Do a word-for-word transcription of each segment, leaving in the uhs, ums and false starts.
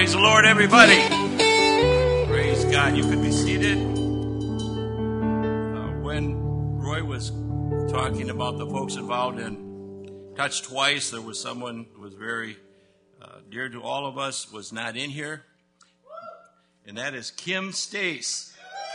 Praise the Lord, everybody. Praise God. You could be seated. Uh, when Roy was talking about the folks involved in Touch Twice, there was someone who was very uh, dear to all of us, was not in here, and that is Kim Stace.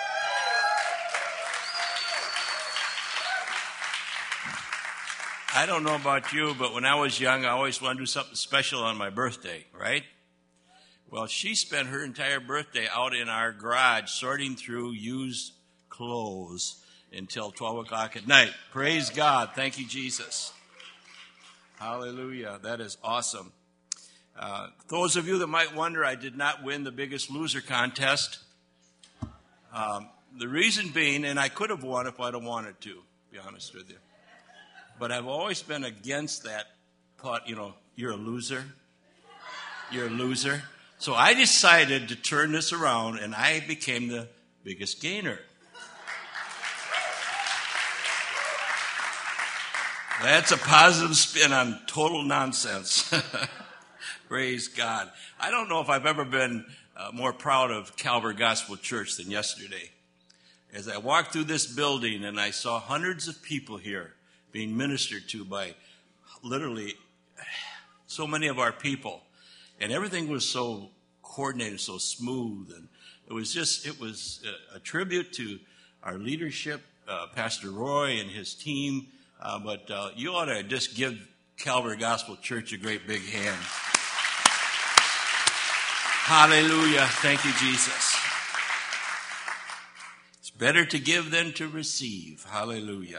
I don't know about you, but when I was young, I always wanted to do something special on my birthday, right? Well, she spent her entire birthday out in our garage sorting through used clothes until twelve o'clock at night. Praise God. Thank you, Jesus. Hallelujah. That is awesome. Uh, those of you that might wonder, I did not win the Biggest Loser contest. Um, the reason being, and I could have won if I'd have wanted to, to be honest with you. But I've always been against that thought, you know, you're a loser. You're a loser. So I decided to turn this around, and I became the biggest gainer. That's a positive spin on total nonsense. Praise God. I don't know if I've ever been uh, more proud of Calvary Gospel Church than yesterday. As I walked through this building and I saw hundreds of people here being ministered to by literally so many of our people. And everything was so coordinated, so smooth. And it was just, it was a, a tribute to our leadership, uh, Pastor Roy and his team. Uh, but uh, you ought to just give Calvary Gospel Church a great big hand. Hallelujah. Thank you, Jesus. It's better to give than to receive. Hallelujah.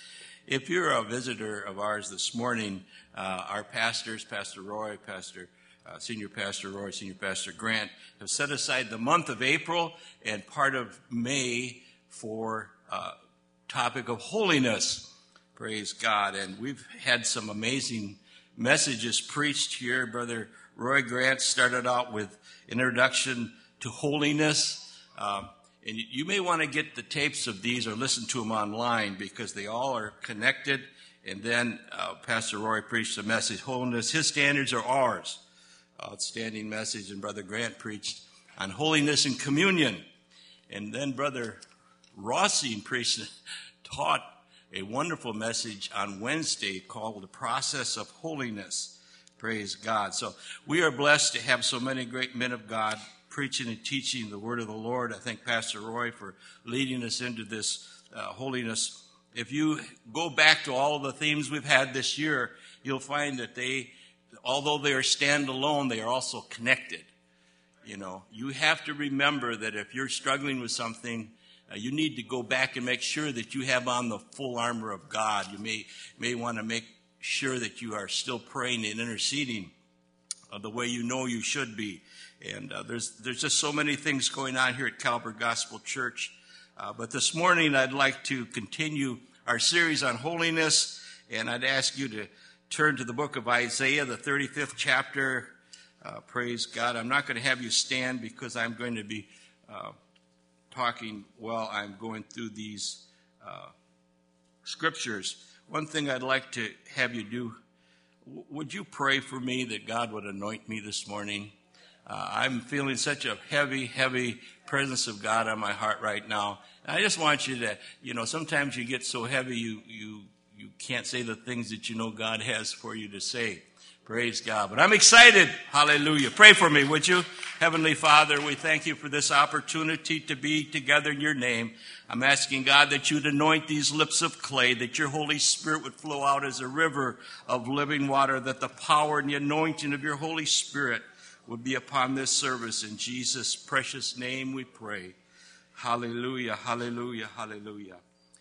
If you're a visitor of ours this morning, uh, our pastors, Pastor Roy, Pastor uh, Senior Pastor Roy, Senior Pastor Grant, have set aside the month of April and part of May for uh, topic of holiness. Praise God. And we've had some amazing messages preached here. Brother Roy Grant started out with introduction to holiness. Um, And you may want to get the tapes of these or listen to them online because they all are connected. And then uh, Pastor Roy preached the message, Holiness, His standards are ours. Outstanding message. And Brother Grant preached on holiness and communion. And then Brother Rossi preached, taught a wonderful message on Wednesday called The Process of Holiness. Praise God. So we are blessed to have so many great men of God preaching and teaching the word of the Lord. I thank Pastor Roy for leading us into this uh, holiness. If you go back to all of the themes we've had this year, you'll find that they, although they are standalone, they are also connected. You know, you have to remember that if you're struggling with something, uh, you need to go back and make sure that you have on the full armor of God. You may may want to make sure that you are still praying and interceding uh, the way you know you should be. And uh, there's there's just so many things going on here at Calvary Gospel Church. Uh, but this morning I'd like to continue our series on holiness, and I'd ask you to turn to the book of Isaiah, the thirty-fifth chapter. Uh, praise God. I'm not going to have you stand because I'm going to be uh, talking while I'm going through these uh, scriptures. One thing I'd like to have you do, w- would you pray for me that God would anoint me this morning? Uh, I'm feeling such a heavy, heavy presence of God on my heart right now. And I just want you to, you know, sometimes you get so heavy you, you, you can't say the things that you know God has for you to say. Praise God. But I'm excited. Hallelujah. Pray for me, would you? Heavenly Father, we thank you for this opportunity to be together in your name. I'm asking God that you'd anoint these lips of clay, that your Holy Spirit would flow out as a river of living water, that the power and the anointing of your Holy Spirit would be upon this service. In Jesus' precious name we pray. Hallelujah, hallelujah, hallelujah.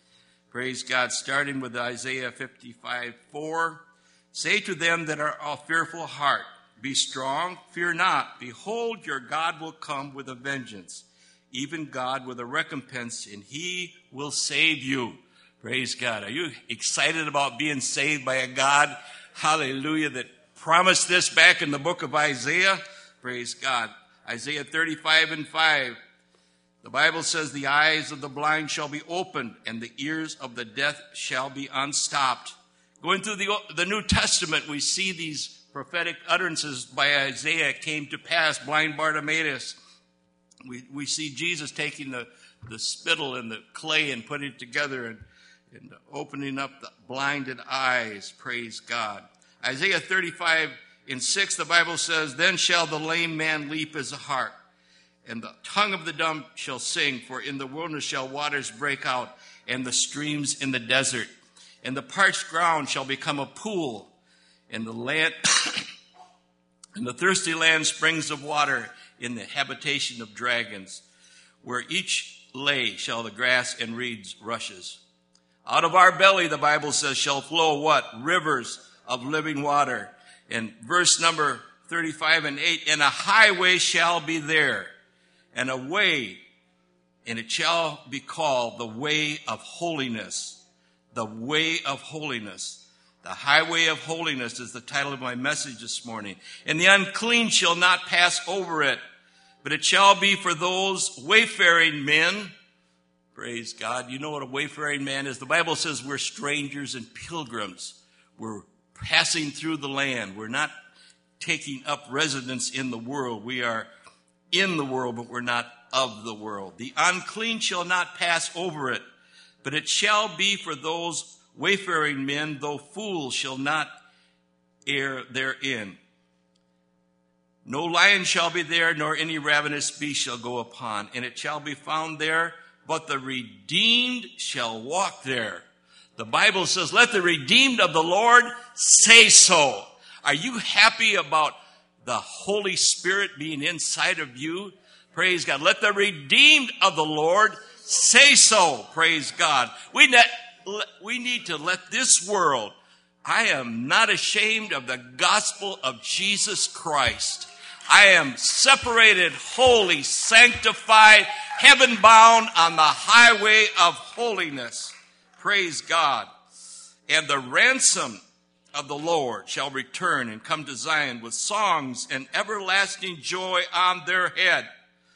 Praise God. Starting with Isaiah fifty-five four. Say to them that are of fearful heart, be strong, fear not. Behold, your God will come with a vengeance, even God with a recompense, and he will save you. Praise God. Are you excited about being saved by a God, hallelujah, that promised this back in the book of Isaiah? Praise God. Isaiah thirty-five and five. The Bible says the eyes of the blind shall be opened and the ears of the deaf shall be unstopped. Going through the, the New Testament, we see these prophetic utterances by Isaiah came to pass. Blind Bartimaeus. We, we see Jesus taking the, the spittle and the clay and putting it together and, and opening up the blinded eyes. Praise God. Isaiah thirty-five in six, the Bible says, then shall the lame man leap as a hart, and the tongue of the dumb shall sing, for in the wilderness shall waters break out, and the streams in the desert. And the parched ground shall become a pool, and the land and the thirsty land springs of water in the habitation of dragons. Where each lay shall the grass and reeds rushes. Out of our belly, the Bible says, shall flow what? Rivers of living water. And verse number thirty-five and eight, and a highway shall be there, and a way, and it shall be called the way of holiness. The way of holiness. The highway of holiness is the title of my message this morning. And the unclean shall not pass over it, but it shall be for those wayfaring men. Praise God. You know what a wayfaring man is? The Bible says we're strangers and pilgrims. We're passing through the land. We're not taking up residence in the world. We are in the world, but we're not of the world. The unclean shall not pass over it, but it shall be for those wayfaring men, though fools shall not err therein. No lion shall be there, nor any ravenous beast shall go upon, and it shall be found there, but the redeemed shall walk there. The Bible says, let the redeemed of the Lord say so. Are you happy about the Holy Spirit being inside of you? Praise God. Let the redeemed of the Lord say so. Praise God. We, ne- we need to let this world, I am not ashamed of the gospel of Jesus Christ. I am separated, holy, sanctified, heaven-bound on the highway of holiness. Praise God. And the ransom of the Lord shall return and come to Zion with songs and everlasting joy on their head.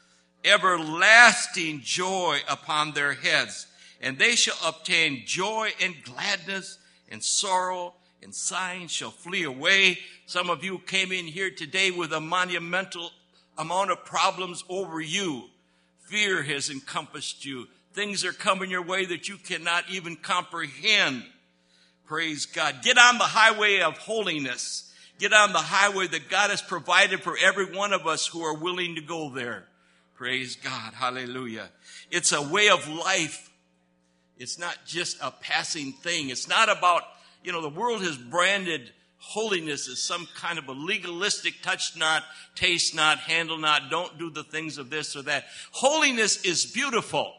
Everlasting joy upon their heads. And they shall obtain joy and gladness, and sorrow and sighing shall flee away. Some of you came in here today with a monumental amount of problems over you. Fear has encompassed you. Things are coming your way that you cannot even comprehend. Praise God. Get on the highway of holiness. Get on the highway that God has provided for every one of us who are willing to go there. Praise God. Hallelujah. It's a way of life. It's not just a passing thing. It's not about, you know, the world has branded holiness as some kind of a legalistic touch not, taste not, handle not, don't do the things of this or that. Holiness is beautiful.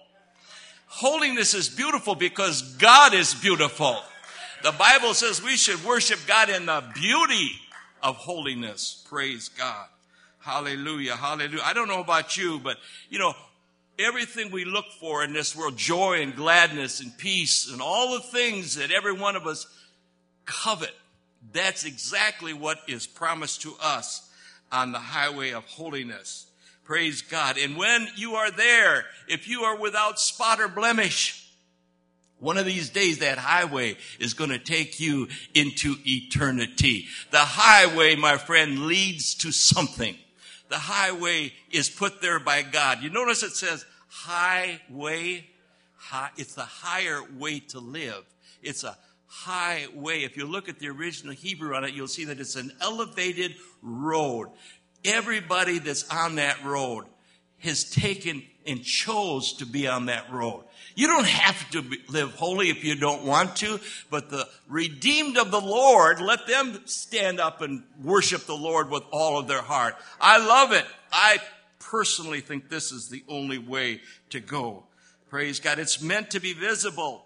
Holiness is beautiful because God is beautiful. The Bible says we should worship God in the beauty of holiness. Praise God. Hallelujah. Hallelujah. I don't know about you, but, you know, everything we look for in this world, joy and gladness and peace and all the things that every one of us covet, that's exactly what is promised to us on the highway of holiness. Praise God. And when you are there, if you are without spot or blemish, one of these days that highway is going to take you into eternity. The highway, my friend, leads to something. The highway is put there by God. You notice it says highway. High, it's the higher way to live. It's a highway. If you look at the original Hebrew on it, you'll see that it's an elevated road. Everybody that's on that road has taken and chose to be on that road. You don't have to be, live holy if you don't want to, but the redeemed of the Lord, let them stand up and worship the Lord with all of their heart. I love it. I personally think this is the only way to go. Praise God. It's meant to be visible.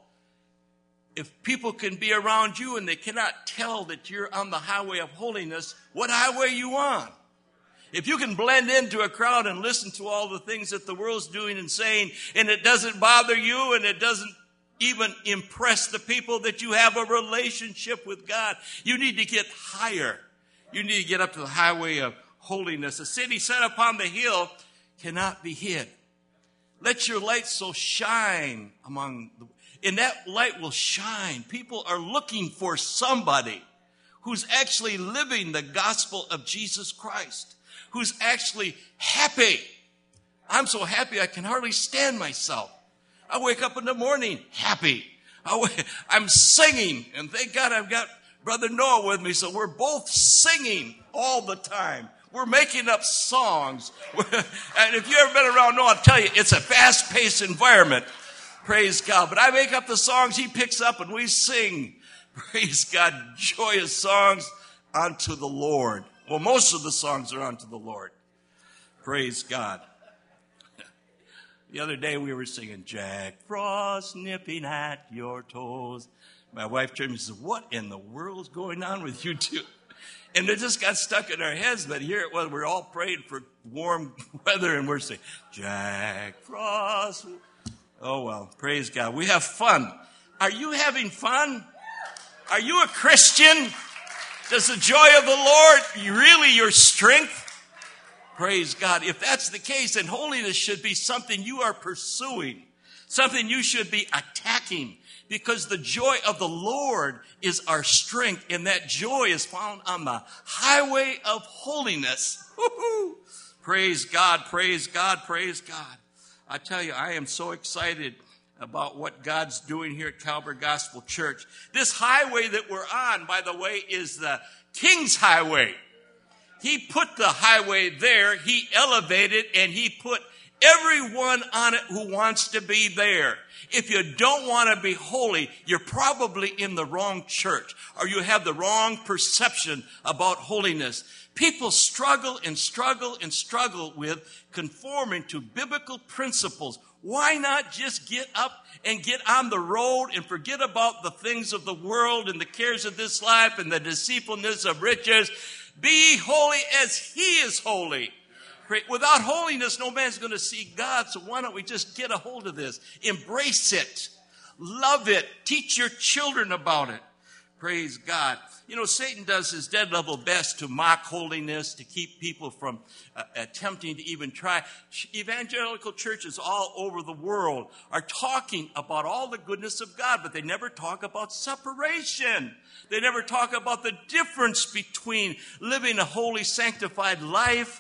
If people can be around you and they cannot tell that you're on the highway of holiness, what highway are you on? If you can blend into a crowd and listen to all the things that the world's doing and saying, and it doesn't bother you and it doesn't even impress the people that you have a relationship with God, you need to get higher. You need to get up to the highway of holiness. A city set upon the hill cannot be hid. Let your light so shine among the, and that light will shine. People are looking for somebody who's actually living the gospel of Jesus Christ, who's actually happy. I'm so happy I can hardly stand myself. I wake up in the morning happy. I w- I'm singing, and thank God I've got Brother Noah with me, so we're both singing all the time. We're making up songs. And if you've ever been around Noah, I'll tell you, it's a fast-paced environment. Praise God. But I make up the songs he picks up, and we sing. Praise God, joyous songs unto the Lord. Well, most of the songs are unto the Lord. Praise God. The other day we were singing, Jack Frost nipping at your toes. My wife turned to me and said, what in the world is going on with you two? And it just got stuck in our heads, but here it was. We're all praying for warm weather, and we're saying, Jack Frost. Oh, well, praise God. We have fun. Are you having fun? Are you a Christian? Does the joy of the Lord really your strength? Praise God. If that's the case, then holiness should be something you are pursuing, something you should be attacking, because the joy of the Lord is our strength, and that joy is found on the highway of holiness. Woo-hoo. Praise God, praise God, praise God. I tell you, I am so excited about what God's doing here at Calvary Gospel Church. This highway that we're on, by the way, is the King's Highway. He put the highway there, he elevated, and he put everyone on it who wants to be there. If you don't want to be holy, you're probably in the wrong church, or you have the wrong perception about holiness. People struggle and struggle and struggle with conforming to biblical principles. Why not just get up and get on the road and forget about the things of the world and the cares of this life and the deceitfulness of riches? Be holy as he is holy. Without holiness, no man's going to see God. So why don't we just get a hold of this? Embrace it. Love it. Teach your children about it. Praise God. You know, Satan does his dead level best to mock holiness, to keep people from uh, attempting to even try. Evangelical churches all over the world are talking about all the goodness of God, but they never talk about separation. They never talk about the difference between living a holy, sanctified life.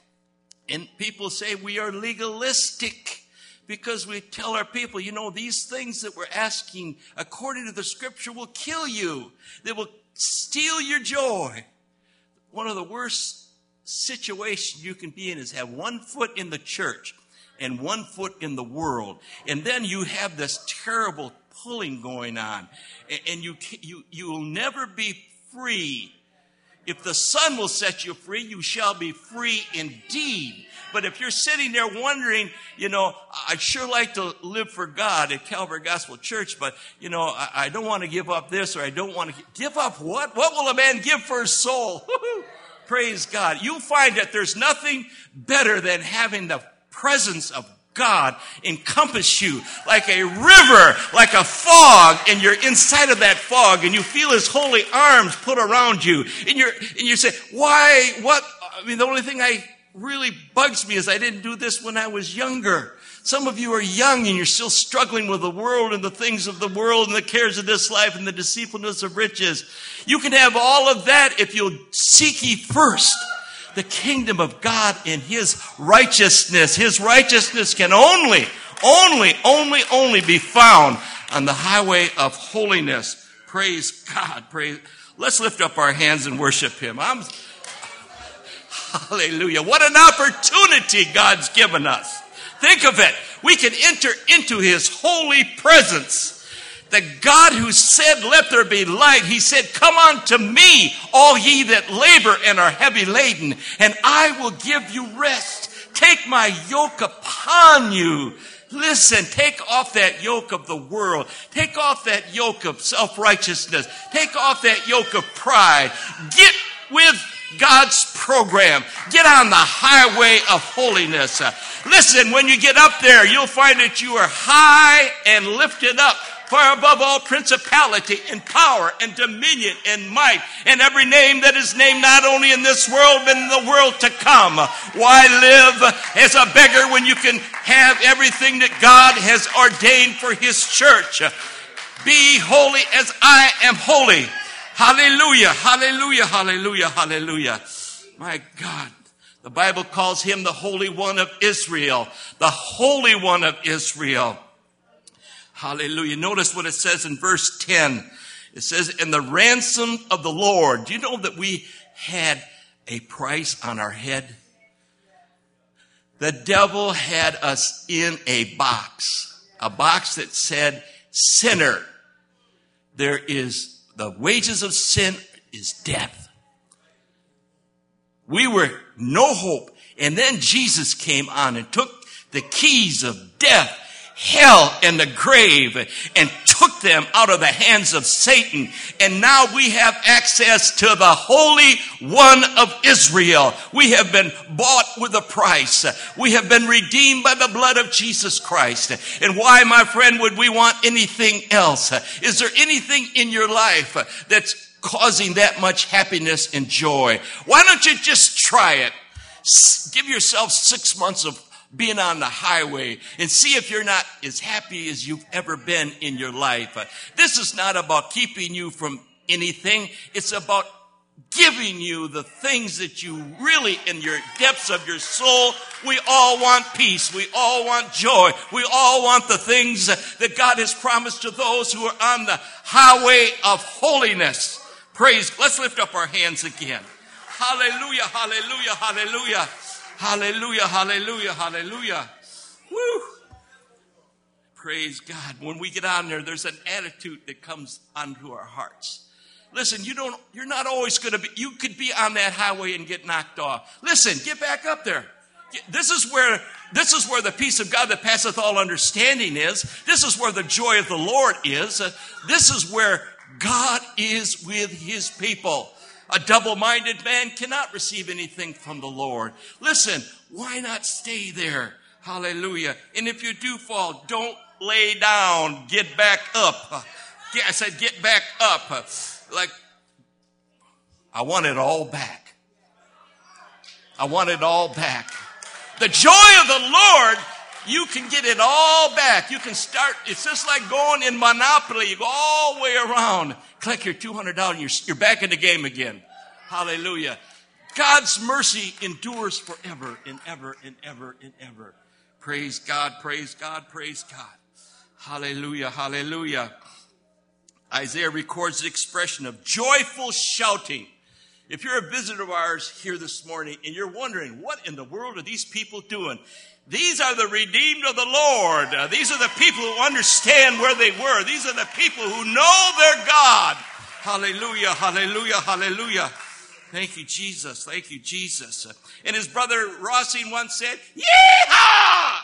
And people say we are legalistic because we tell our people, you know, these things that we're asking according to the scripture will kill you. They will steal your joy. One of the worst situations you can be in is have one foot in the church and one foot in the world. And then you have this terrible pulling going on. And you, you, you will never be free. If the Son will set you free, you shall be free indeed. But if you're sitting there wondering, you know, I'd sure like to live for God at Calvary Gospel Church, but, you know, I, I don't want to give up this, or I don't want to give up what? What will a man give for his soul? Praise God. You'll find that there's nothing better than having the presence of God encompass you like a river, like a fog, and you're inside of that fog, and you feel his holy arms put around you, and you're and you say, why, what? I mean, the only thing I really bugs me is I didn't do this when I was younger. Some of you are young and you're still struggling with the world and the things of the world and the cares of this life and the deceitfulness of riches. You can have all of that if you'll seek ye first the kingdom of God and his righteousness. His righteousness can only, only, only, only be found on the highway of holiness. Praise God. Praise. Let's lift up our hands and worship him. I'm, hallelujah. What an opportunity God's given us. Think of it. We can enter into his holy presence. The God who said, let there be light, he said, come unto me, all ye that labor and are heavy laden, and I will give you rest. Take my yoke upon you. Listen, take off that yoke of the world. Take off that yoke of self-righteousness. Take off that yoke of pride. Get with God's program. Get on the highway of holiness. Uh, listen, when you get up there, you'll find that you are high and lifted up, far above all principality and power and dominion and might and every name that is named not only in this world but in the world to come. Why live as a beggar when you can have everything that God has ordained for his church? Be holy as I am holy. Hallelujah, hallelujah, hallelujah, hallelujah. My God, the Bible calls him the Holy One of Israel, the Holy One of Israel. Hallelujah. Notice what it says in verse ten. It says, "And the ransom of the Lord." Do you know that we had a price on our head? The devil had us in a box, a box that said, "Sinner." There is, the wages of sin is death. We were no hope. And then Jesus came on and took the keys of death, hell, and the grave, and took them out of the hands of Satan. And now we have access to the Holy One of Israel. We have been bought with a price. We have been redeemed by the blood of Jesus Christ. And why, my friend, would we want anything else? Is there anything in your life that's causing that much happiness and joy? Why don't you just try it? Give yourself six months of being on the highway and see if you're not as happy as you've ever been in your life. This is not about keeping you from anything. It's about giving you the things that you really, in your depths of your soul, we all want peace. We all want joy. We all want the things that God has promised to those who are on the highway of holiness. Praise. Let's lift up our hands again. Hallelujah, hallelujah, hallelujah. Hallelujah, hallelujah, hallelujah. Woo! Praise God. When we get on there, there's an attitude that comes onto our hearts. Listen, you don't, you're not always going to be, you could be on that highway and get knocked off. Listen, get back up there. This is where, this is where the peace of God that passeth all understanding is. This is where the joy of the Lord is. This is where God is with his people. A double-minded man cannot receive anything from the Lord. Listen, why not stay there? Hallelujah. And if you do fall, don't lay down. Get back up. Yeah, I said get back up. Like, I want it all back. I want it all back. The joy of the Lord, you can get it all back. You can start, it's just like going in Monopoly. You go all the way around. Collect your two hundred dollars and you're, you're back in the game again. Hallelujah. God's mercy endures forever and ever and ever and ever. Praise God, praise God, praise God. Hallelujah, hallelujah. Isaiah records the expression of joyful shouting. If you're a visitor of ours here this morning and you're wondering, what in the world are these people doing? These are the redeemed of the Lord. Uh, these are the people who understand where they were. These are the people who know their God. Hallelujah, hallelujah, hallelujah. Thank you, Jesus. Thank you, Jesus. Uh, and his brother Rossi once said, "Yeehaw!"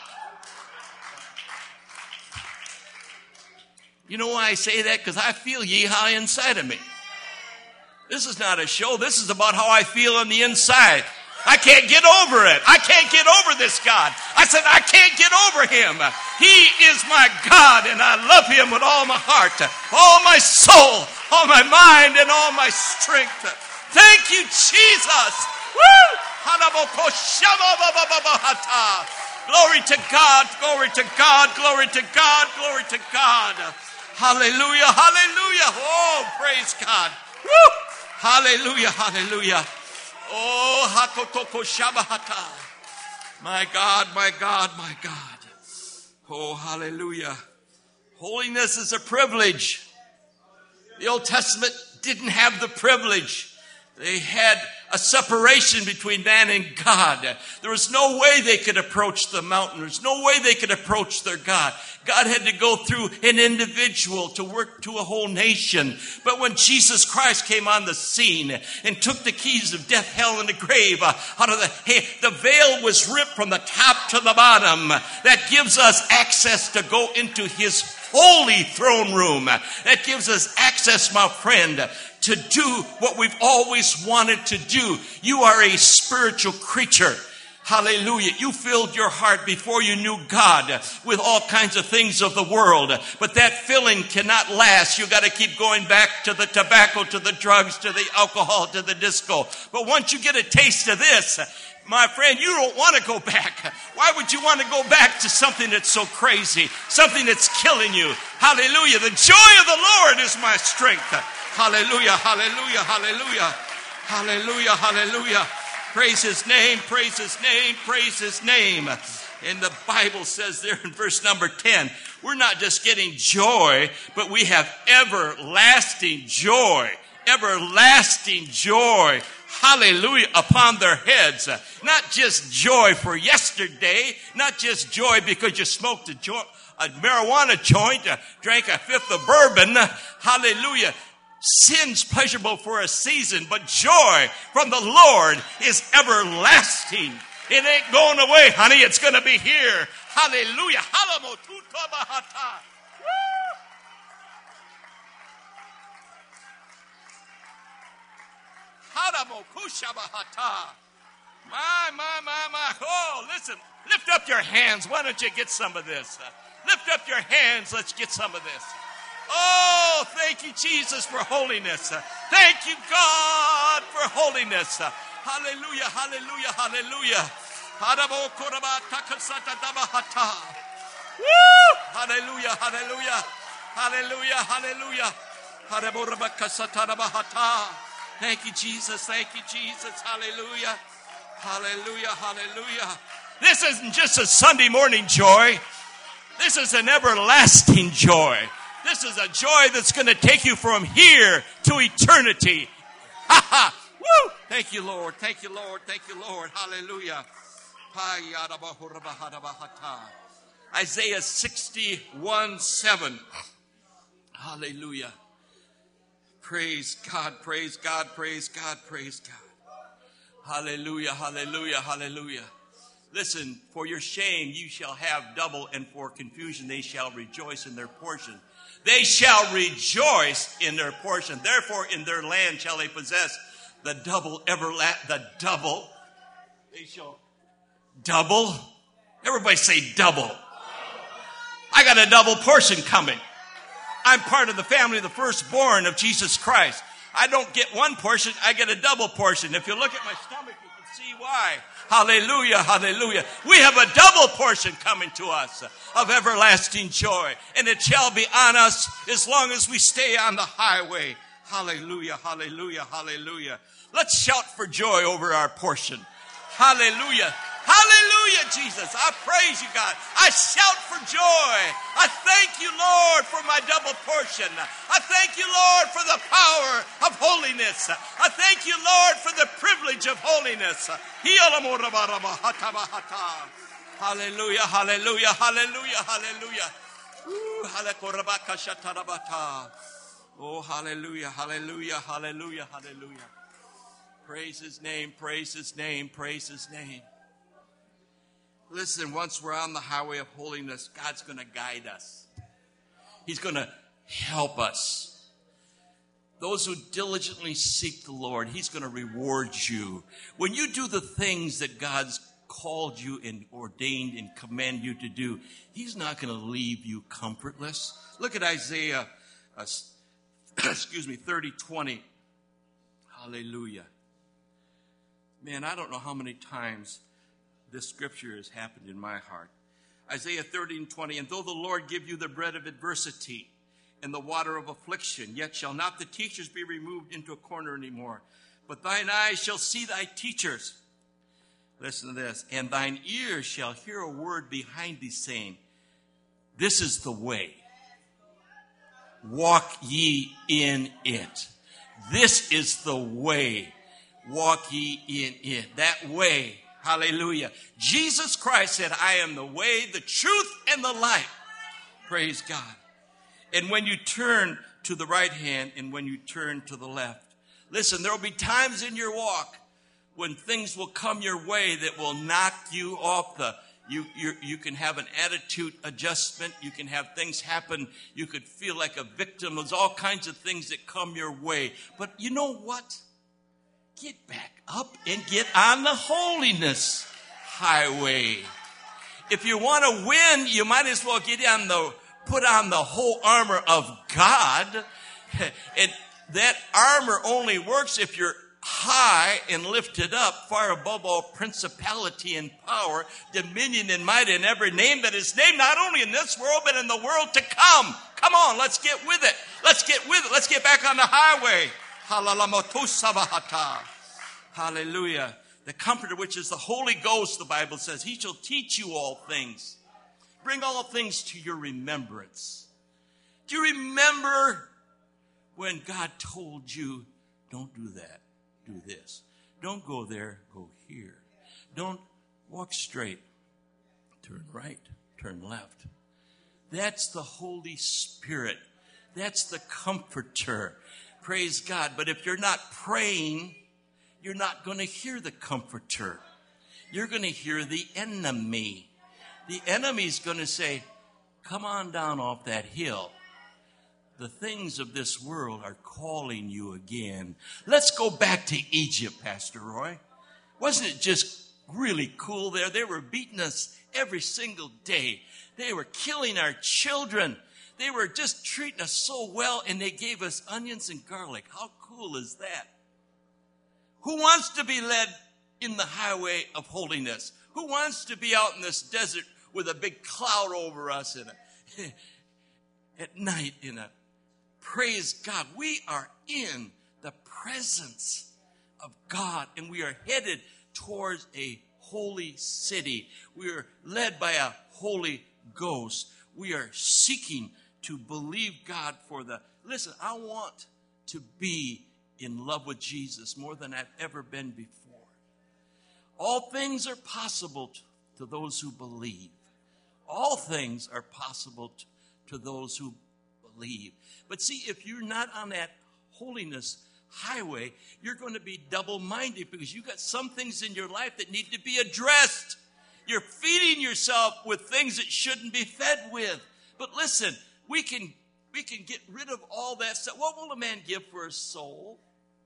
You know why I say that? Because I feel yeehaw inside of me. This is not a show. This is about how I feel on the inside. I can't get over it. I can't get over this God. I said, I can't get over him. He is my God, and I love him with all my heart, all my soul, all my mind, and all my strength. Thank you, Jesus. Woo! Glory to God, glory to God, glory to God, glory to God. Hallelujah, hallelujah. Oh, praise God. Woo! Hallelujah, hallelujah. Oh, Hakotoko Shabahata. My God, my God, my God. Oh, hallelujah. Holiness is a privilege. The Old Testament didn't have the privilege. They had a separation between man and God. There was no way they could approach the mountain. There's no way they could approach their God. God had to go through an individual to work to a whole nation. But when Jesus Christ came on the scene and took the keys of death, hell, and the grave out of the hand, the veil was ripped from the top to the bottom. That gives us access to go into his holy throne room. That gives us access, my friend, to do what we've always wanted to do. You are a spiritual creature. Hallelujah. You filled your heart before you knew God with all kinds of things of the world. But that filling cannot last. You got to keep going back to the tobacco, to the drugs, to the alcohol, to the disco. But once you get a taste of this, my friend, you don't want to go back. Why would you want to go back to something that's so crazy, something that's killing you? Hallelujah. The joy of the Lord is my strength. Hallelujah, hallelujah, hallelujah. Hallelujah, hallelujah. Praise his name, praise his name, praise his name. And the Bible says there in verse number ten, we're not just getting joy, but we have everlasting joy. Everlasting joy. Hallelujah, upon their heads. Not just joy for yesterday, not just joy because you smoked a, jo- a marijuana joint, uh, drank a fifth of bourbon. Hallelujah. Sin's pleasurable for a season, but joy from the Lord is everlasting. It ain't going away, honey. It's going to be here. Hallelujah. My, my, my, my. Oh, listen. Lift up your hands. Why don't you get some of this? Lift up your hands. Let's get some of this. Oh, thank you, Jesus, for holiness. Thank you, God, for holiness. Hallelujah, hallelujah, hallelujah. Woo! Hallelujah, hallelujah, hallelujah, hallelujah. Thank you, Jesus, thank you, Jesus. Hallelujah, hallelujah, hallelujah. This isn't just a Sunday morning joy. This is an everlasting joy. This is a joy that's going to take you from here to eternity. Ha ha! Woo! Thank you, Lord. Thank you, Lord. Thank you, Lord. Hallelujah. Isaiah sixty-one seven. Hallelujah. Praise God, praise God, praise God, praise God. Hallelujah, hallelujah, hallelujah. Listen, for your shame you shall have double, and for confusion they shall rejoice in their portion. They shall rejoice in their portion. Therefore, in their land shall they possess the double, everla- the double. They shall double. Everybody say double. I got a double portion coming. I'm part of the family of the firstborn of Jesus Christ. I don't get one portion, I get a double portion. If you look at my stomach, you can see why. Hallelujah, hallelujah. We have a double portion coming to us of everlasting joy. And it shall be on us as long as we stay on the highway. Hallelujah, hallelujah, hallelujah. Let's shout for joy over our portion. Hallelujah. Hallelujah, Jesus. I praise you, God. I shout for joy. I thank you, Lord, for my double portion. I thank you, Lord, for the power of holiness. I thank you, Lord, for the privilege of holiness. Hallelujah, hallelujah, hallelujah, hallelujah. Oh, hallelujah, hallelujah, hallelujah, hallelujah. Praise his name, praise his name, praise his name. Listen, once we're on the highway of holiness, God's going to guide us. He's going to help us. Those who diligently seek the Lord, he's going to reward you. When you do the things that God's called you and ordained and commanded you to do, he's not going to leave you comfortless. Look at Isaiah, uh, excuse me, thirty twenty. Hallelujah. Man, I don't know how many times this scripture has happened in my heart. Isaiah thirty and twenty, and though the Lord give you the bread of adversity and the water of affliction, yet shall not the teachers be removed into a corner anymore. But thine eyes shall see thy teachers. Listen to this. And thine ears shall hear a word behind thee saying, this is the way. Walk ye in it. This is the way. Walk ye in it. That way. Hallelujah. Jesus Christ said, I am the way, the truth, and the life. Praise God. And when you turn to the right hand and when you turn to the left, listen, there will be times in your walk when things will come your way that will knock you off the, you, you, you can have an attitude adjustment. You can have things happen. You could feel like a victim. There's all kinds of things that come your way. But you know what? Get back up and get on the holiness highway. If you want to win, you might as well get on the, put on the whole armor of God. And that armor only works if you're high and lifted up far above all principality and power, dominion and might, in every name that is named, not only in this world, but in the world to come. Come on, let's get with it. Let's get with it. Let's get back on the highway. Hallelujah. The Comforter, which is the Holy Ghost, the Bible says, he shall teach you all things. Bring all things to your remembrance. Do you remember when God told you, don't do that, do this. Don't go there, go here. Don't walk straight, turn right, turn left. That's the Holy Spirit. That's the Comforter. Praise God. But if you're not praying, you're not going to hear the Comforter. You're going to hear the enemy. The enemy's going to say, come on down off that hill. The things of this world are calling you again. Let's go back to Egypt, Pastor Roy. Wasn't it just really cool there? They were beating us every single day. They were killing our children. They were just treating us so well, and they gave us onions and garlic. How cool is that? Who wants to be led in the highway of holiness? Who wants to be out in this desert with a big cloud over us and at night in a praise God? We are in the presence of God, and we are headed towards a holy city. We are led by a Holy Ghost. We are seeking to believe God for the, listen, I want to be in love with Jesus more than I've ever been before. All things are possible to, to those who believe. All things are possible to, to those who believe. But see, if you're not on that holiness highway, you're going to be double-minded because you've got some things in your life that need to be addressed. You're feeding yourself with things that shouldn't be fed with. But listen, we can we can get rid of all that stuff. What will a man give for his soul?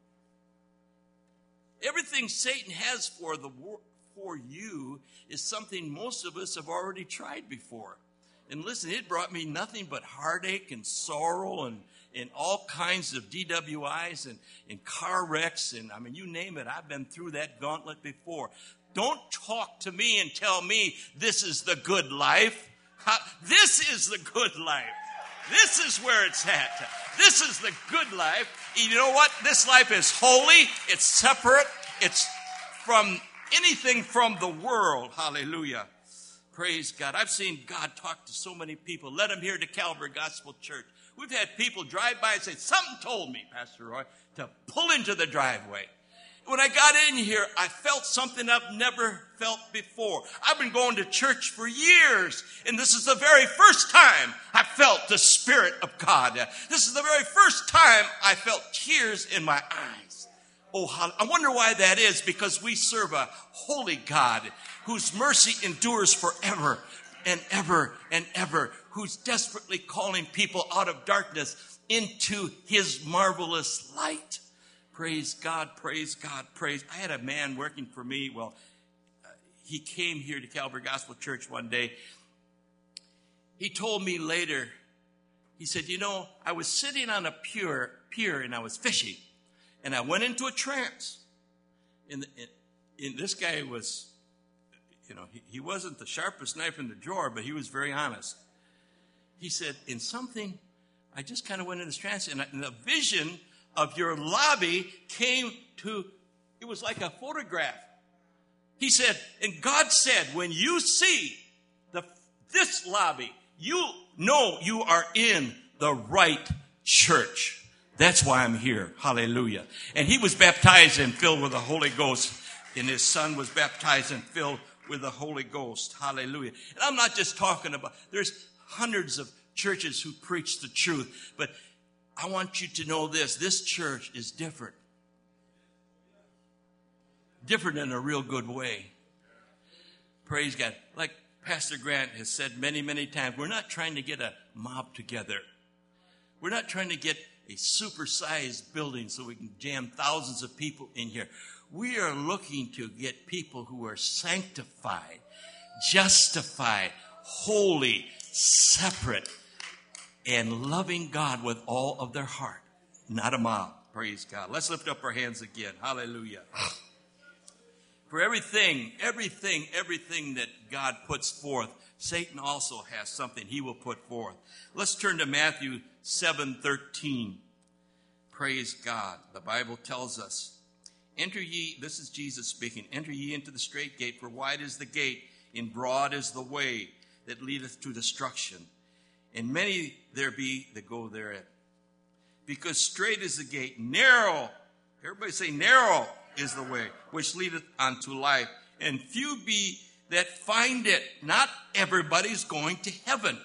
Everything Satan has for the for you is something most of us have already tried before. And listen, it brought me nothing but heartache and sorrow and, and all kinds of D W Is and, and car wrecks. And I mean, you name it, I've been through that gauntlet before. Don't talk to me and tell me this is the good life. How, this is the good life. This is where it's at. This is the good life. You know what? This life is holy. It's separate. It's from anything from the world. Hallelujah. Praise God. I've seen God talk to so many people. Let them hear to Calvary Gospel Church. We've had people drive by and say, something told me, Pastor Roy, to pull into the driveway. When I got in here, I felt something I've never felt before. I've been going to church for years, and this is the very first time I felt the Spirit of God. This is the very first time I felt tears in my eyes. Oh, I wonder why that is, because we serve a holy God whose mercy endures forever and ever and ever, who's desperately calling people out of darkness into his marvelous light. Praise God, praise God, praise. I had a man working for me. Well, uh, he came here to Calvary Gospel Church one day. He told me later, he said, you know, I was sitting on a pier, pier and I was fishing. And I went into a trance. And, and, and this guy was, you know, he, he wasn't the sharpest knife in the drawer, but he was very honest. He said, in something, I just kind of went into this trance, and, I, and a vision of your lobby came to, it was like a photograph. He said, and God said, when you see the this lobby, you know you are in the right church. That's why I'm here. Hallelujah. And he was baptized and filled with the Holy Ghost, and his son was baptized and filled with the Holy Ghost. Hallelujah. And I'm not just talking about, there's hundreds of churches who preach the truth, but I want you to know this. This church is different. Different in a real good way. Praise God. Like Pastor Grant has said many, many times, we're not trying to get a mob together. We're not trying to get a supersized building so we can jam thousands of people in here. We are looking to get people who are sanctified, justified, holy, separate, and loving God with all of their heart. Not a mob. Praise God. Let's lift up our hands again. Hallelujah. For everything, everything, everything that God puts forth, Satan also has something he will put forth. Let's turn to Matthew seven thirteen. Praise God. The Bible tells us, enter ye, this is Jesus speaking, enter ye into the straight gate, for wide is the gate, and broad is the way that leadeth to destruction. And many there be that go therein. Because straight is the gate, narrow, everybody say narrow is the way, which leadeth unto life. And few be that find it. Not everybody's going to heaven.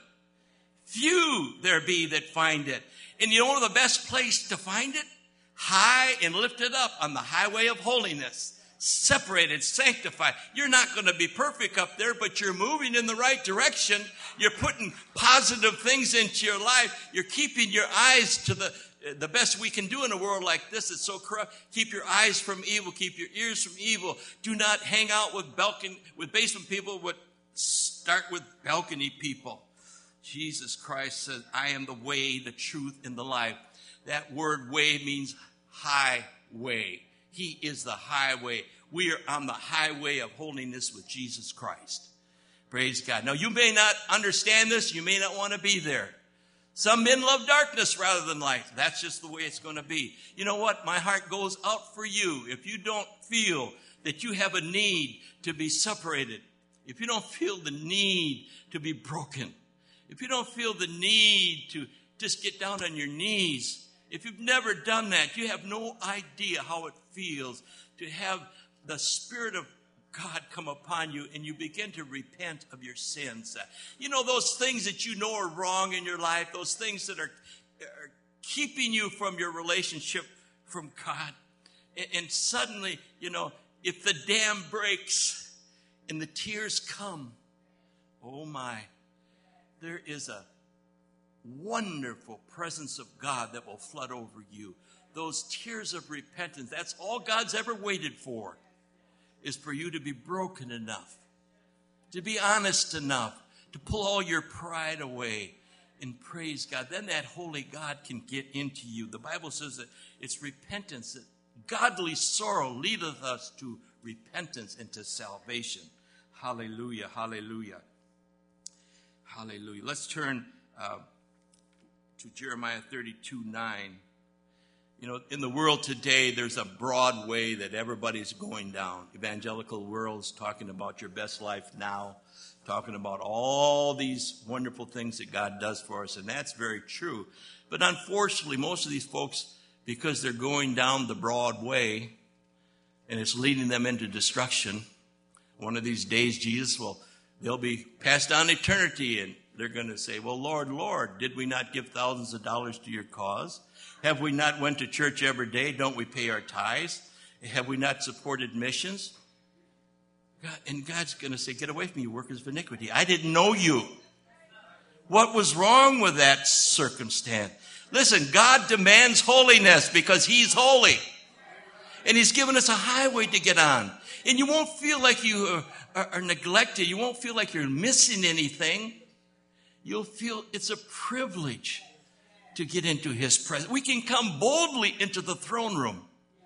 Few there be that find it. And you know the best place to find it? High and lifted up on the highway of holiness. Separated, sanctified. You're not going to be perfect up there, but you're moving in the right direction. You're putting positive things into your life. You're keeping your eyes to the the best we can do in a world like this. It's so corrupt. Keep your eyes from evil. Keep your ears from evil. Do not hang out with balcony, with basement people, but start with balcony people. Jesus Christ says, I am the way, the truth, and the life. That word way means highway. He is the highway. We are on the highway of holiness with Jesus Christ. Praise God. Now, you may not understand this. You may not want to be there. Some men love darkness rather than light. That's just the way it's going to be. You know what? My heart goes out for you. If you don't feel that you have a need to be separated, if you don't feel the need to be broken, if you don't feel the need to just get down on your knees, if you've never done that, you have no idea how it feels to have the Spirit of God come upon you and you begin to repent of your sins. You know, those things that you know are wrong in your life, those things that are, are keeping you from your relationship from God. And, and suddenly, you know, if the dam breaks and the tears come, oh my, there is a wonderful presence of God that will flood over you. Those tears of repentance, that's all God's ever waited for, is for you to be broken enough, to be honest enough, to pull all your pride away and praise God. Then that holy God can get into you. The Bible says that it's repentance, that godly sorrow leadeth us to repentance and to salvation. Hallelujah, hallelujah, hallelujah. Let's turn uh, to Jeremiah thirty-two nine. You know, in the world today, there's a broad way that everybody's going down. Evangelical world's talking about your best life now, talking about all these wonderful things that God does for us, and that's very true. But unfortunately, most of these folks, because they're going down the broad way, and it's leading them into destruction, one of these days, Jesus will, they'll be passed on eternity, and they're going to say, well, Lord, Lord, did we not give thousands of dollars to your cause? Have we not went to church every day? Don't we pay our tithes? Have we not supported missions? God, and God's going to say, get away from me, you workers of iniquity. I didn't know you. What was wrong with that circumstance? Listen, God demands holiness because he's holy. And he's given us a highway to get on. And you won't feel like you are, are, are neglected. You won't feel like you're missing anything. You'll feel it's a privilege to get into his presence. We can come boldly into the throne room.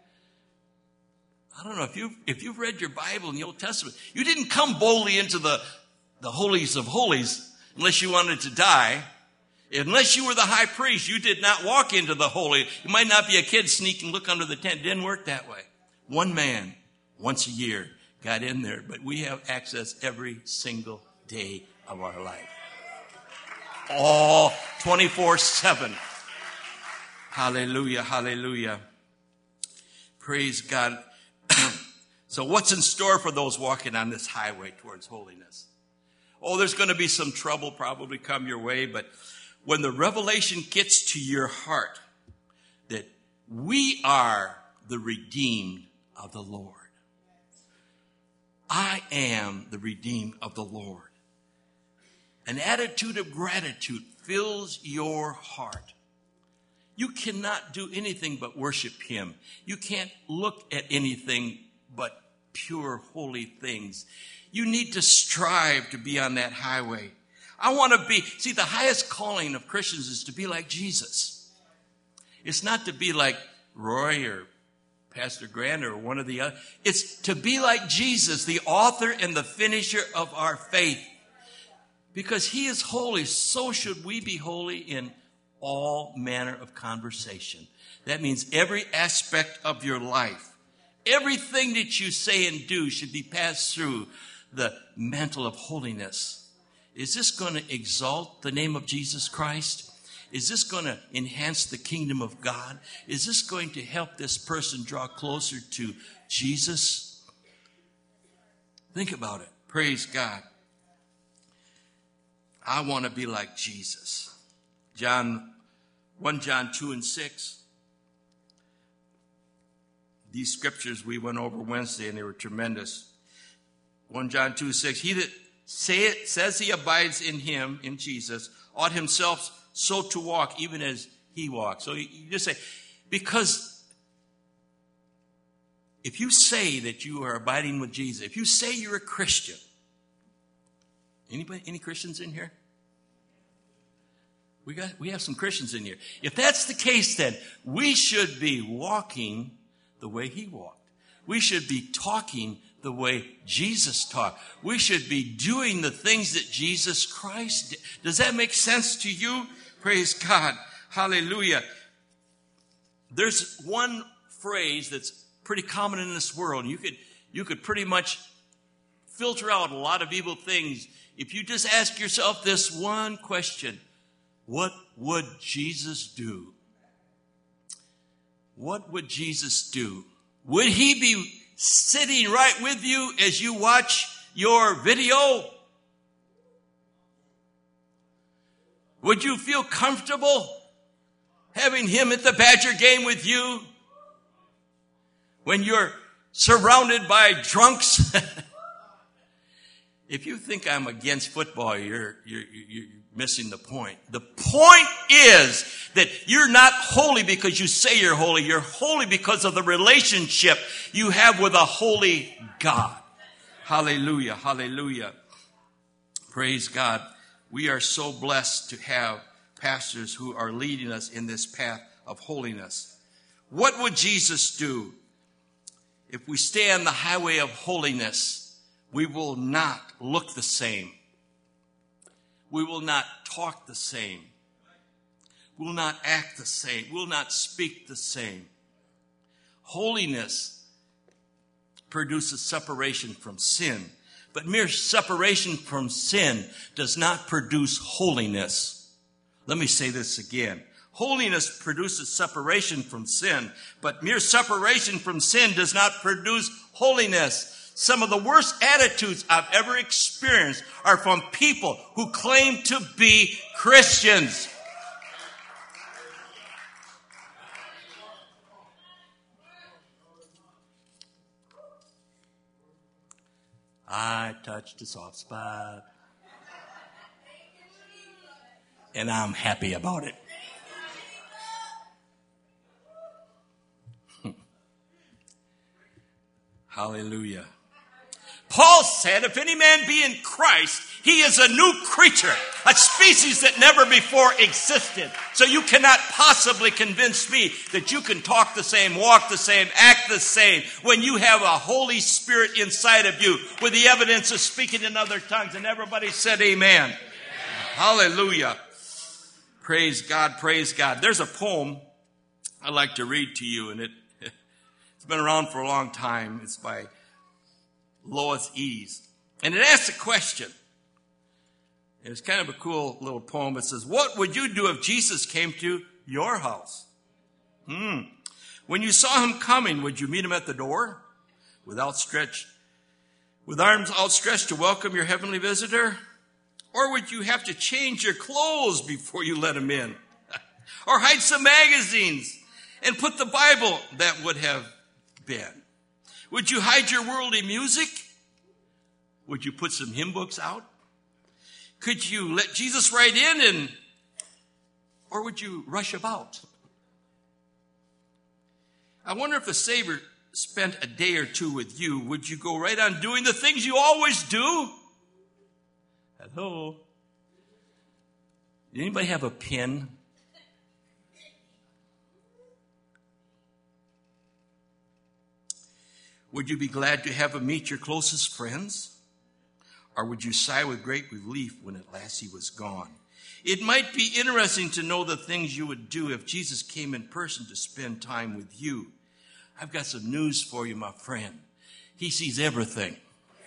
I don't know if you've, if you've read your Bible in the Old Testament, you didn't come boldly into the, the holies of holies unless you wanted to die. Unless you were the high priest, you did not walk into the holy. You might not be a kid sneak and look under the tent. It didn't work that way. One man, once a year, got in there, but we have access every single day of our life. All twenty-four seven. Hallelujah, hallelujah. Praise God. So what's in store for those walking on this highway towards holiness? Oh, there's going to be some trouble probably come your way, but when the revelation gets to your heart that we are the redeemed of the Lord. I am the redeemed of the Lord. An attitude of gratitude fills your heart. You cannot do anything but worship him. You can't look at anything but pure, holy things. You need to strive to be on that highway. I want to be, see, the highest calling of Christians is to be like Jesus. It's not to be like Roy or Pastor Grant or one of the other. It's to be like Jesus, the author and the finisher of our faith. Because he is holy, so should we be holy in all manner of conversation. That means every aspect of your life, everything that you say and do should be passed through the mantle of holiness. Is this going to exalt the name of Jesus Christ? Is this going to enhance the kingdom of God? Is this going to help this person draw closer to Jesus? Think about it. Praise God. I want to be like Jesus. John, First John two and six. These scriptures we went over Wednesday and they were tremendous. First John two six. He that say it, says he abides in him, in Jesus, ought himself so to walk even as he walks. So you just say, because if you say that you are abiding with Jesus, if you say you're a Christian, anybody, any Christians in here? We got, we have some Christians in here. If that's the case, then we should be walking the way he walked. We should be talking the way Jesus talked. We should be doing the things that Jesus Christ did. Does that make sense to you? Praise God. Hallelujah. There's one phrase that's pretty common in this world. You could, you could pretty much filter out a lot of evil things if you just ask yourself this one question. What would Jesus do? What would Jesus do? Would he be sitting right with you as you watch your video? Would you feel comfortable having him at the Badger game with you when you're surrounded by drunks? If you think I'm against football, you're, you're, you're missing the point. The point is that you're not holy because you say you're holy. You're holy because of the relationship you have with a holy God. Hallelujah. Hallelujah. Praise God. We are so blessed to have pastors who are leading us in this path of holiness. What would Jesus do if we stay on the highway of holiness? We will not look the same. We will not talk the same. We will not act the same. We will not speak the same. Holiness produces separation from sin. But mere separation from sin does not produce holiness. Let me say this again. Holiness produces separation from sin, but mere separation from sin does not produce holiness. Some of the worst attitudes I've ever experienced are from people who claim to be Christians. I touched a soft spot, and I'm happy about it. Hallelujah. Paul said, if any man be in Christ, he is a new creature, a species that never before existed. So you cannot possibly convince me that you can talk the same, walk the same, act the same when you have a Holy Spirit inside of you with the evidence of speaking in other tongues. And everybody said amen. Amen. Hallelujah. Praise God, praise God. There's a poem I'd like to read to you, and it, it's been around for a long time. It's by Lois Ease. And it asks a question. It's kind of a cool little poem. It says, what would you do if Jesus came to your house? Hmm. When you saw him coming, would you meet him at the door with outstretched, with arms outstretched to welcome your heavenly visitor? Or would you have to change your clothes before you let him in? Or hide some magazines and put the Bible? That would have been. Would you hide your worldly music? Would you put some hymn books out? Could you let Jesus right in, and or would you rush about? I wonder if the Savior spent a day or two with you, would you go right on doing the things you always do? Hello? Did anybody have a pen? Would you be glad to have him meet your closest friends? Or would you sigh with great relief when at last he was gone? It might be interesting to know the things you would do if Jesus came in person to spend time with you. I've got some news for you, my friend. He sees everything.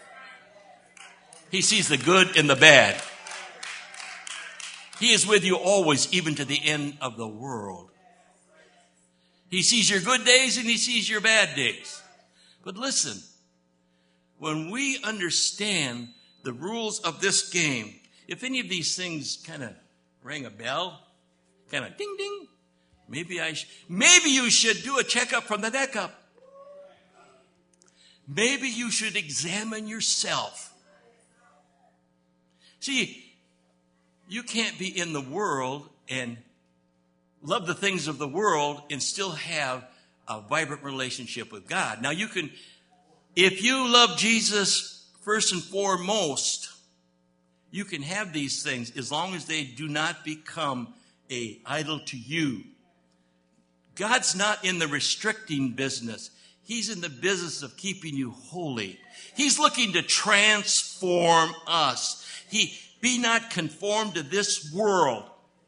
He sees the good and the bad. He is with you always, even to the end of the world. He sees your good days and he sees your bad days. But listen, when we understand the rules of this game, if any of these things kind of ring a bell, kind of ding ding, maybe I sh- maybe you should do a checkup from the neck up. Maybe you should examine yourself. See, you can't be in the world and love the things of the world and still have a vibrant relationship with God. Now you can, if you love Jesus first and foremost, you can have these things as long as they do not become an idol to you. God's not in the restricting business. He's in the business of keeping you holy. He's looking to transform us. He, be not conformed to this world,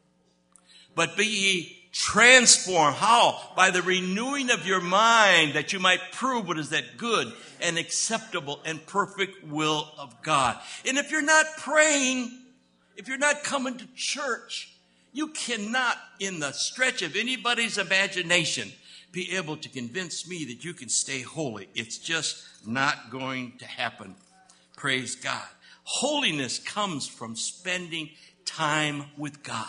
but be ye transformed. How? By the renewing of your mind, that you might prove what is that good and acceptable and perfect will of God. And if you're not praying, if you're not coming to church, you cannot, in the stretch of anybody's imagination, be able to convince me that you can stay holy. It's just not going to happen. Praise God. Holiness comes from spending time with God.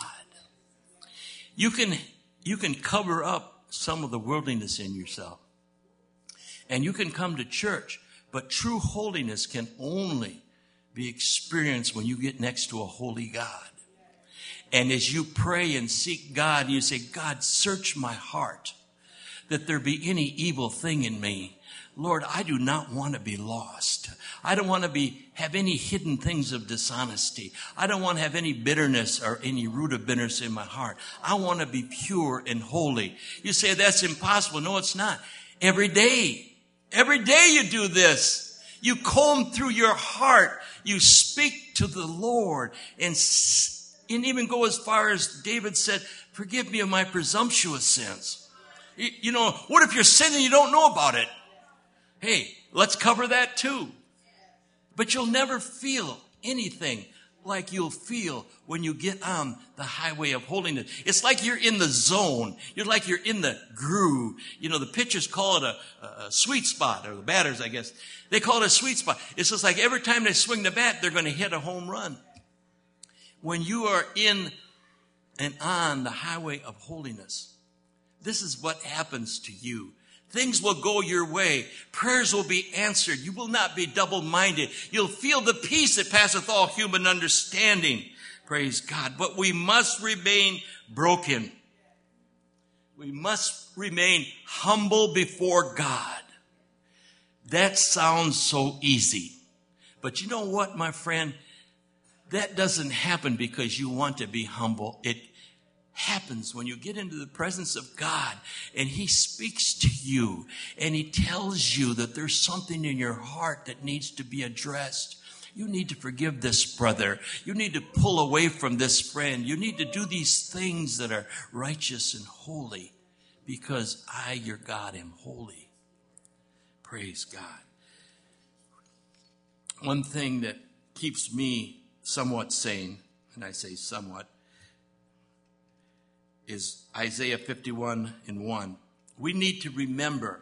You can, you can cover up some of the worldliness in yourself. And you can come to church, but true holiness can only be experienced when you get next to a holy God. And as you pray and seek God, you say, God, search my heart, that there be any evil thing in me. Lord, I do not want to be lost. I don't want to be have any hidden things of dishonesty. I don't want to have any bitterness or any root of bitterness in my heart. I want to be pure and holy. You say that's impossible. No, it's not. Every day, every day you do this. You comb through your heart. You speak to the Lord and, and even go as far as David said, forgive me of my presumptuous sins. You, you know, what if you're sinning and you don't know about it? Hey, let's cover that too. But you'll never feel anything like you'll feel when you get on the highway of holiness. It's like you're in the zone. You're like you're in the groove. You know, the pitchers call it a, a sweet spot, or the batters, I guess. They call it a sweet spot. It's just like every time they swing the bat, they're going to hit a home run. When you are in and on the highway of holiness, this is what happens to you. Things will go your way. Prayers will be answered. You will not be double-minded. You'll feel the peace that passeth all human understanding. Praise God. But we must remain broken. We must remain humble before God. That sounds so easy. But you know what, my friend? That doesn't happen because you want to be humble. It happens when you get into the presence of God and he speaks to you and he tells you that there's something in your heart that needs to be addressed. You need to forgive this brother. You need to pull away from this friend. You need to do these things that are righteous and holy because I, your God, am holy. Praise God. One thing that keeps me somewhat sane, and I say somewhat, is Isaiah fifty-one and one. We need to remember,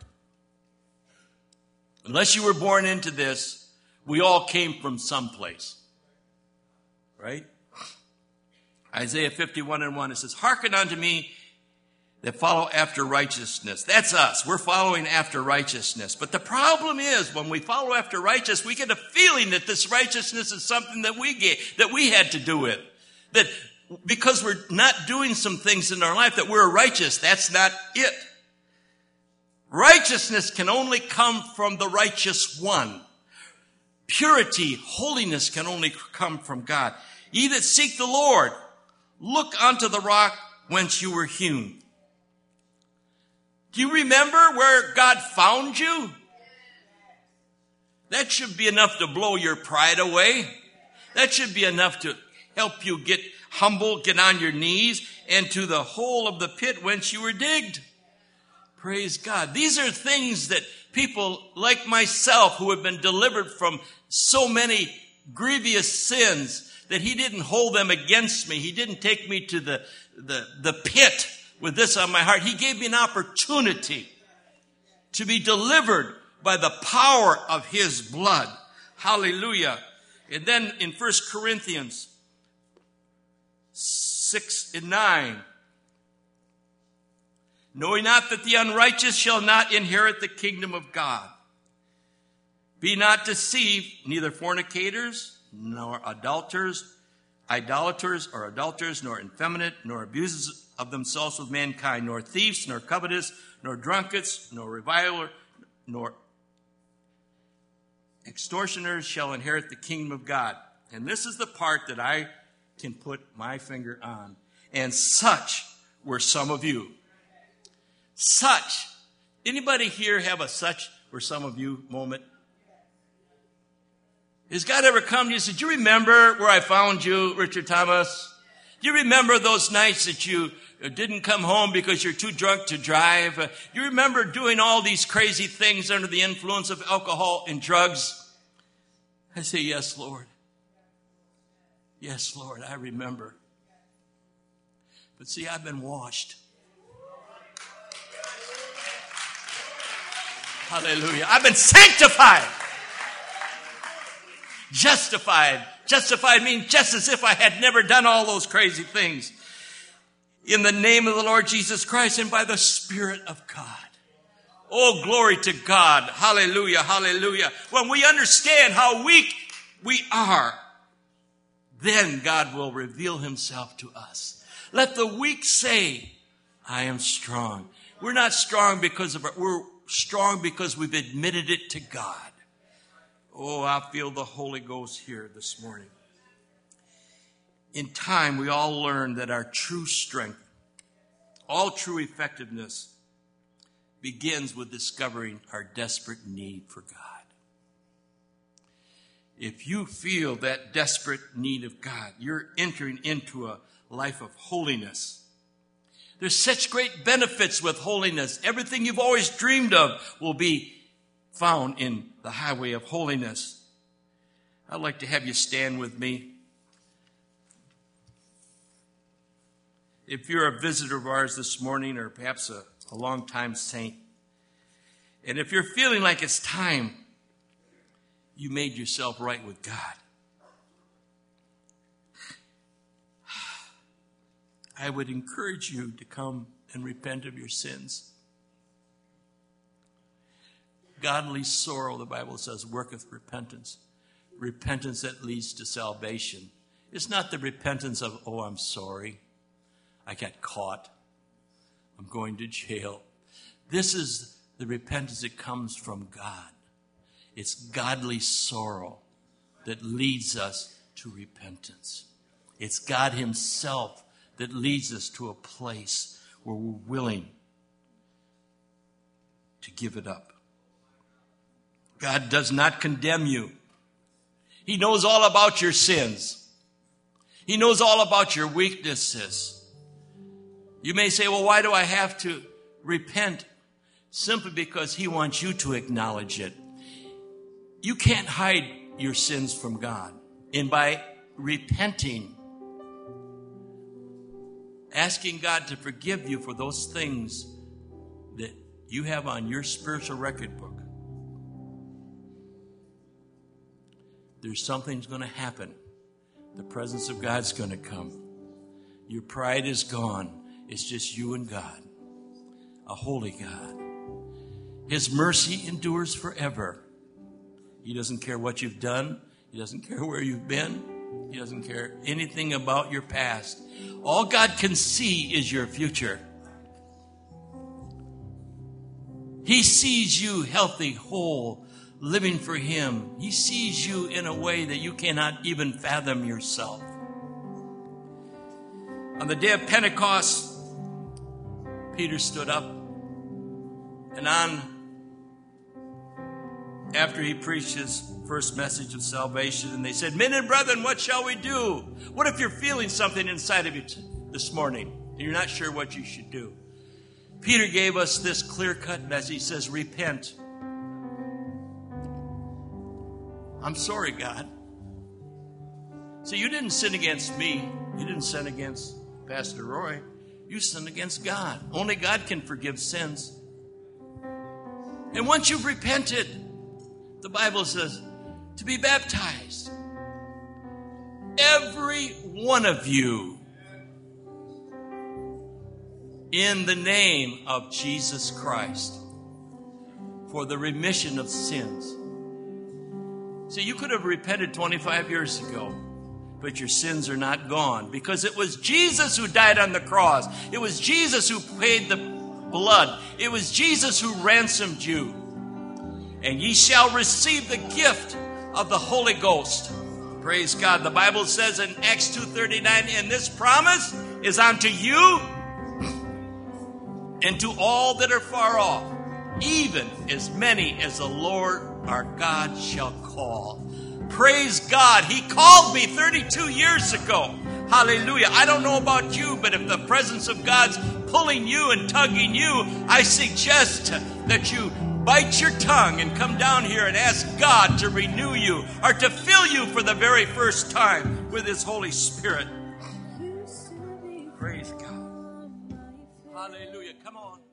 unless you were born into this, we all came from someplace. Right? Isaiah fifty-one and one, it says, hearken unto me that follow after righteousness. That's us. We're following after righteousness. But the problem is, when we follow after righteousness, we get a feeling that this righteousness is something that we get, that we had to do it. That because we're not doing some things in our life that we're righteous. That's not it. Righteousness can only come from the righteous one. Purity, holiness can only come from God. Ye that seek the Lord, look unto the rock whence you were hewn. Do you remember where God found you? That should be enough to blow your pride away. That should be enough to help you get humble, get on your knees, and to the hole of the pit whence you were digged. Praise God. These are things that people like myself who have been delivered from so many grievous sins that he didn't hold them against me. He didn't take me to the, the, the pit with this on my heart. He gave me an opportunity to be delivered by the power of his blood. Hallelujah. And then in First Corinthians six and nine, knowing not that the unrighteous shall not inherit the kingdom of God. Be not deceived, neither fornicators, nor adulterers, idolaters or adulterers, nor effeminate, nor abusers of themselves with mankind, nor thieves, nor covetous, nor drunkards, nor reviler, nor extortioners shall inherit the kingdom of God. And this is the part that I can put my finger on. And such were some of you. Such. Anybody here have a such were some of you moment? Has God ever come to you and said, do you remember where I found you, Richard Thomas? Do you remember those nights that you didn't come home because you're too drunk to drive? Do you remember doing all these crazy things under the influence of alcohol and drugs? I say, yes, Lord. Yes, Lord, I remember. But see, I've been washed. Hallelujah. I've been sanctified. Justified. Justified means just as if I had never done all those crazy things. In the name of the Lord Jesus Christ and by the Spirit of God. Oh, glory to God. Hallelujah. Hallelujah. When we understand how weak we are, then God will reveal himself to us. Let the weak say, I am strong. We're not strong because of our, we're strong because we've admitted it to God. Oh, I feel the Holy Ghost here this morning. In time, we all learn that our true strength, all true effectiveness, begins with discovering our desperate need for God. If you feel that desperate need of God, you're entering into a life of holiness. There's such great benefits with holiness. Everything you've always dreamed of will be found in the highway of holiness. I'd like to have you stand with me. If you're a visitor of ours this morning, or perhaps a, a long-time saint, and if you're feeling like it's time you made yourself right with God, I would encourage you to come and repent of your sins. Godly sorrow, the Bible says, worketh repentance. Repentance that leads to salvation. It's not the repentance of, oh, I'm sorry, I got caught, I'm going to jail. This is the repentance that comes from God. It's godly sorrow that leads us to repentance. It's God himself that leads us to a place where we're willing to give it up. God does not condemn you. He knows all about your sins. He knows all about your weaknesses. You may say, well, why do I have to repent? Simply because he wants you to acknowledge it. You can't hide your sins from God. And by repenting, asking God to forgive you for those things that you have on your spiritual record book, there's something's going to happen. The presence of God's going to come. Your pride is gone. It's just you and God, a holy God. His mercy endures forever. He doesn't care what you've done. He doesn't care where you've been. He doesn't care anything about your past. All God can see is your future. He sees you healthy, whole, living for him. He sees you in a way that you cannot even fathom yourself. On the day of Pentecost, Peter stood up, and on after he preached his first message of salvation, and they said, "Men and brethren, what shall we do?" What if you're feeling something inside of you t- this morning and you're not sure what you should do? Peter gave us this clear-cut message. He says, repent. I'm sorry, God. See, you didn't sin against me. You didn't sin against Pastor Roy. You sinned against God. Only God can forgive sins. And once you've repented, the Bible says, to be baptized. Every one of you in the name of Jesus Christ for the remission of sins. See, you could have repented twenty-five years ago, but your sins are not gone because it was Jesus who died on the cross. It was Jesus who paid the blood. It was Jesus who ransomed you. And ye shall receive the gift of the Holy Ghost. Praise God. The Bible says in Acts two thirty-nine, and this promise is unto you and to all that are far off, even as many as the Lord our God shall call. Praise God. He called me thirty-two years ago. Hallelujah. I don't know about you, but if the presence of God's pulling you and tugging you, I suggest that you bite your tongue and come down here and ask God to renew you or to fill you for the very first time with His Holy Spirit. Praise God. Hallelujah. Come on.